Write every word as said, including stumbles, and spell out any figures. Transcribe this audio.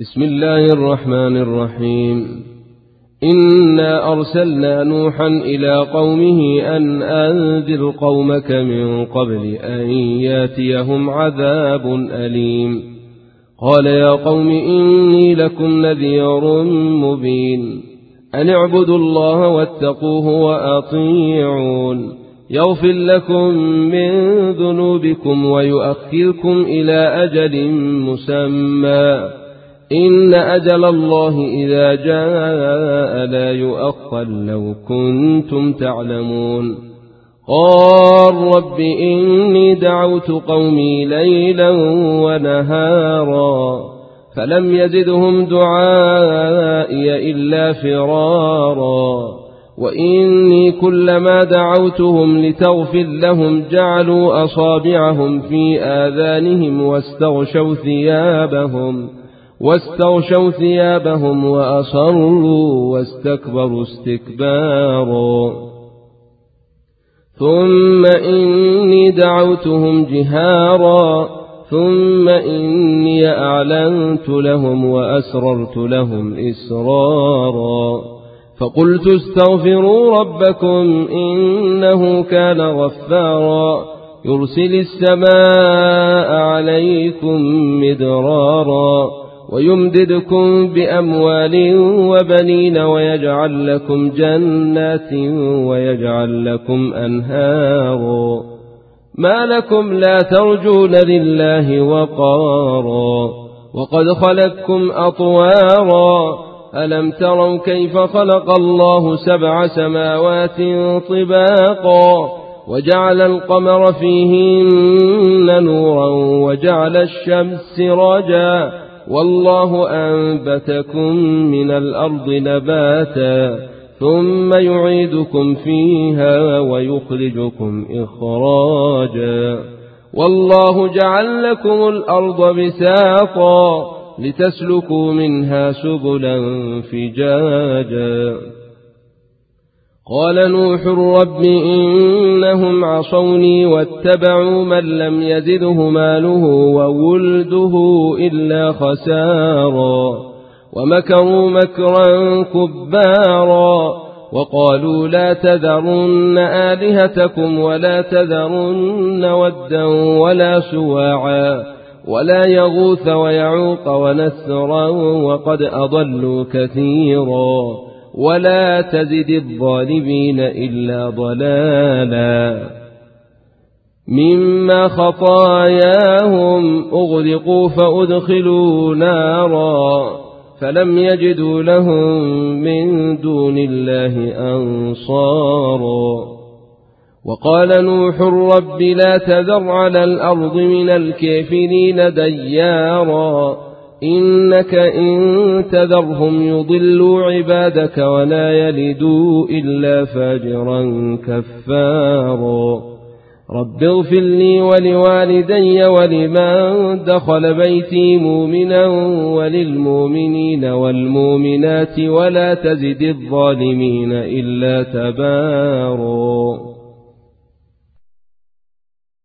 بسم الله الرحمن الرحيم. إنا أرسلنا نوحا إلى قومه أن أنذر قومك من قبل أن ياتيهم عذاب أليم. قال يا قوم إني لكم نذير مبين أن اعبدوا الله واتقوه وأطيعون يغفر لكم من ذنوبكم ويؤخركم إلى أجل مسمى إن أجل الله إذا جاء لا يؤخر لو كنتم تعلمون. قال رب إني دعوت قومي ليلا ونهارا فلم يزدهم دعائي إلا فرارا وإني كلما دعوتهم لتغفر لهم جعلوا أصابعهم في آذانهم واستغشوا ثيابهم واستغشوا ثيابهم وأصروا واستكبروا استكبارا ثم إني دعوتهم جهارا ثم إني أعلنت لهم وأسررت لهم إسرارا فقلت استغفروا ربكم إنه كان غفارا يرسل السماء عليكم مدرارا ويمددكم بأموال وبنين ويجعل لكم جنات ويجعل لكم أنهارا ما لكم لا ترجون لله وقارا وقد خلقكم أطوارا ألم تروا كيف خلق الله سبع سماوات طباقا وجعل القمر فيهن نورا وجعل الشمس سراجا والله أنبتكم من الأرض نباتا ثم يعيدكم فيها ويخرجكم إخراجا والله جعل لكم الأرض بساطا لتسلكوا منها سبلا فجاجا. قال نوح رب إنهم عصوني واتبعوا من لم يزده ماله وولده إلا خسارا ومكروا مكرا كبارا وقالوا لا تذرن آلهتكم ولا تذرن ودا ولا سواعا ولا يغوث ويعوق ونسرا وقد أضلوا كثيرا ولا تزد الظالمين إلا ضلالا مما خطاياهم أغرقوا فأدخلوا نارا فلم يجدوا لهم من دون الله أنصارا. وقال نوح رب لا تذر على الأرض من الكافرين ديارا إنك إن تذرهم يضلوا عبادك ولا يلدوا إلا فاجرا كفارا. رب اغفر لي ولوالدي ولمن دخل بيتي مؤمنا وللمؤمنين والمؤمنات ولا تزد الظالمين إلا تبارا.